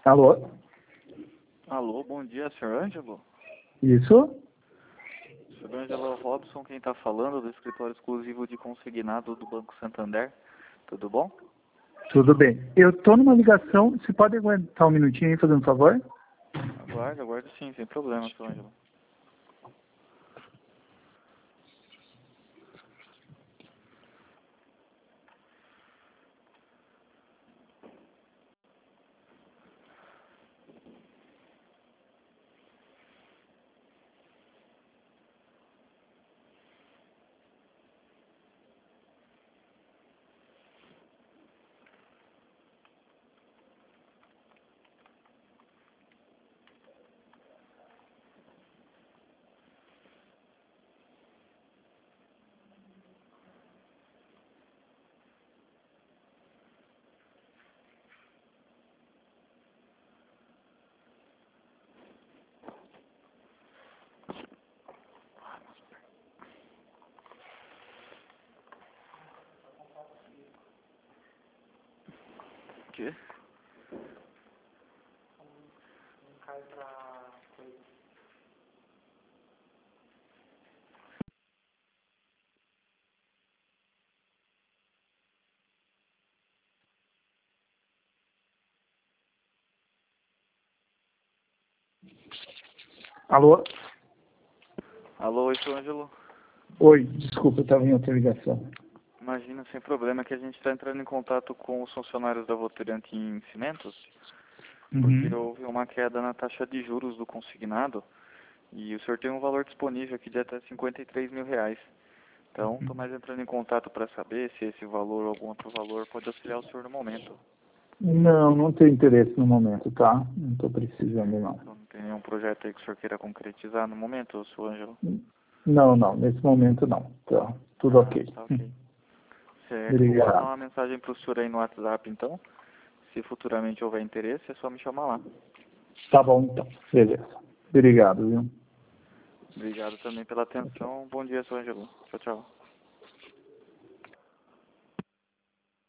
Alô? Alô, bom dia, senhor Ângelo. Isso? Senhor Ângelo Robson, quem está falando do escritório exclusivo de consignado do Banco Santander. Tudo bom? Tudo bem. Eu estou numa ligação. Você pode aguentar um minutinho aí, fazendo um favor? Aguardo sim, sem problema, senhor Ângelo. O quê? Alô? Alô, oi, senhor Ângelo. Oi, desculpa, eu estava em outra ligação. Imagina, sem problema, que a gente está entrando em contato com os funcionários da Votorantim em Cimentos, porque houve uma queda na taxa de juros do consignado e o senhor tem um valor disponível aqui de até R$ 53.000. Então, estou mais entrando em contato para saber se esse valor ou algum outro valor pode auxiliar o senhor no momento. Não tenho interesse no momento, tá? Não estou precisando, não. Então, não tem nenhum projeto aí que o senhor queira concretizar no momento, senhor Ângelo? Não, nesse momento não. Tá, tudo ok. Tá ok. Certo, vou passar Obrigado. uma mensagem para o senhor aí no WhatsApp, então. Se futuramente houver interesse, é só me chamar lá. Tá bom, então. Beleza. Obrigado, viu? Obrigado também pela atenção. Bom dia, senhor Ângelo. Tchau, tchau.